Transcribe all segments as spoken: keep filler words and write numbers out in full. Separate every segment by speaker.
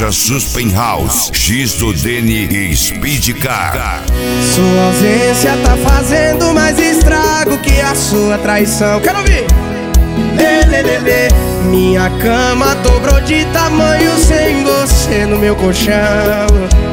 Speaker 1: Gaúcha Suspen House, X do Dene e Speed Car.
Speaker 2: Sua ausência tá fazendo mais estrago que a sua traição. Quero ouvir! Lê, lê, lê, lê. Minha cama dobrou de tamanho sem você no meu colchão.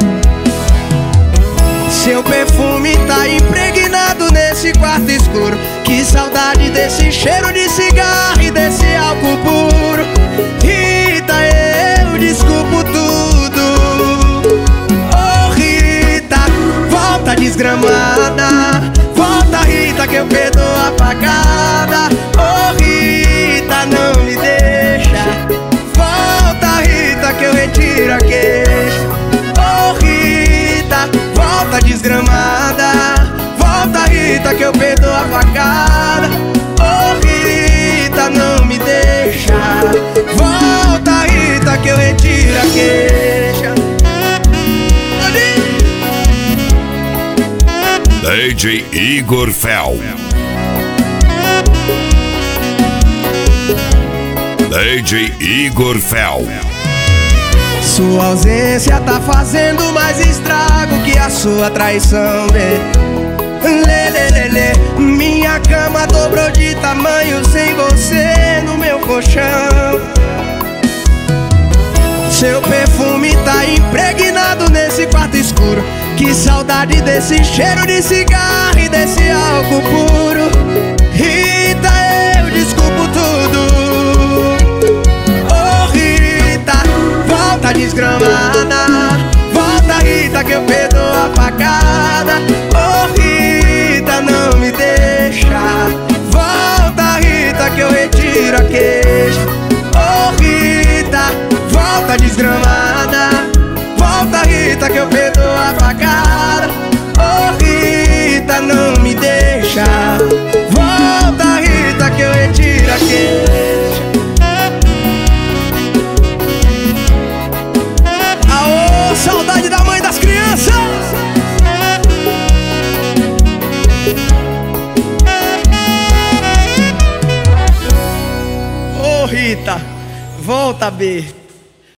Speaker 2: Seu perfume tá impregnado nesse quarto escuro. Que saudade desse cheiro de cigarro e desse álcool puro. Rita, eu desculpo tudo. Oh Rita, volta desgramada. Volta Rita que eu perdoo a facada. Oh Rita, não me deixa. Volta Rita que eu retiro a queixa. Oh Rita, volta desgramada. Volta Rita que eu perdoo a facada. Oh Rita, não me deixa. Volta Rita que eu retiro a queixa.
Speaker 1: D J Igor Fel. D J Igor Fel.
Speaker 2: Sua ausência tá fazendo mais estrago que a sua traição, né? Lê, lê, lê, lê. Minha cama dobrou de tamanho sem você no meu colchão. Seu perfume tá impregnado nesse quarto escuro. Que saudade desse cheiro de cigarro e desse álcool puro. Rita, eu desculpo tudo. Oh Rita, volta desgramada. Volta Rita que eu perdoo a facada. Oh Rita, não me deixa. Volta Rita que eu retiro a queixa. Oh Rita, volta desgramada. Volta Rita que eu perdoo a facada. Oh Rita, não me deixa. Volta Rita que eu retiro a queixa. Aô, saudade da mãe das crianças. Ô Rita, volta B.